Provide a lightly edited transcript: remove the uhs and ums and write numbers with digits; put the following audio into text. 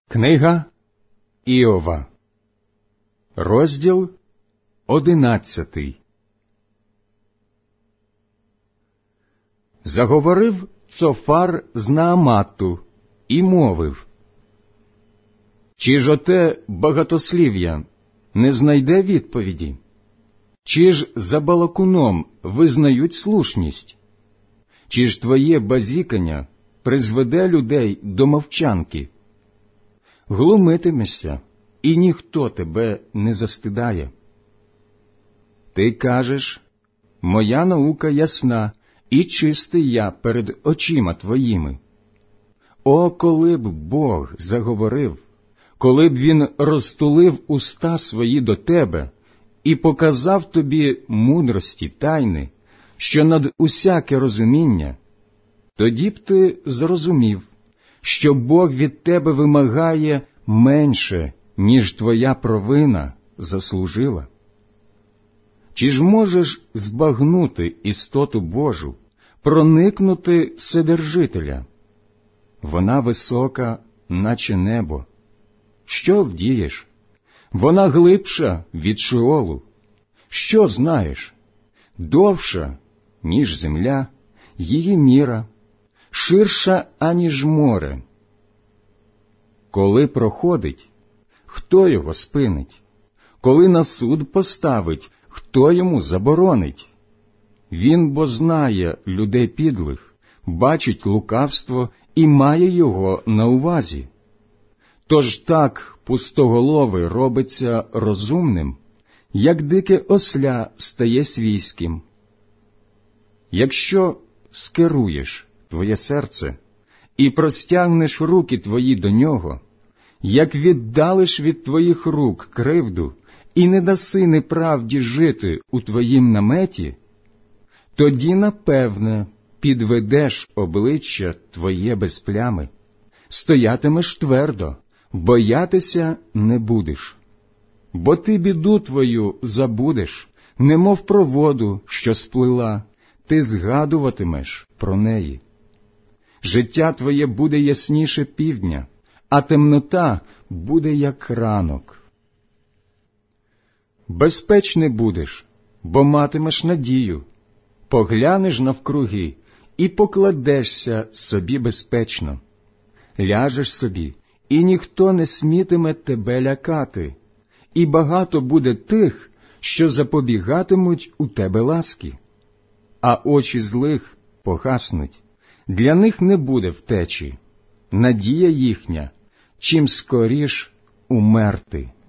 Книга Іова, розділ 11. Заговорив Цофар з Наамату і мовив: «Чи ж оте багатослів'я не знайде відповіді? Чи ж за балакуном визнають слушність? Чи ж твоє базікання призведе людей до мовчанки? Глумитимешся, і ніхто тебе не застидає. Ти кажеш: моя наука ясна, і чистий я перед очима твоїми. О, коли б Бог заговорив, коли б Він розтулив уста свої до тебе і показав тобі мудрості тайни, що над усяке розуміння, тоді б ти зрозумів, що Бог від тебе вимагає менше, ніж твоя провина заслужила. Чи ж можеш збагнути істоту Божу, проникнути Вседержителя? Вона висока, наче небо. Що вдієш? Вона глибша від Шеолу. Що знаєш? Довша, ніж земля, її міра, ширша, аніж море. Коли проходить, хто його спинить? Коли на суд поставить, хто йому заборонить? Він бо знає людей підлих, бачить лукавство і має його на увазі. Тож так пустоголовий робиться розумним, як дике осля стає свійським. Якщо скеруєш твоє серце і простягнеш руки твої до нього, як віддалиш від твоїх рук кривду і не даси неправді жити у твоїм наметі, тоді, напевне, підведеш обличчя твоє без плями, стоятимеш твердо, боятися не будеш. Бо ти біду твою забудеш, немов про воду, що сплила, ти згадуватимеш про неї. Життя твоє буде ясніше півдня, а темнота буде, як ранок. Безпечний будеш, бо матимеш надію, поглянеш навкруги і покладешся собі безпечно. Ляжеш собі, і ніхто не смітиме тебе лякати, і багато буде тих, що запобігатимуть у тебе ласки. А очі злих погаснуть, для них не буде втечі, надія їхня, чим скоріш умерти.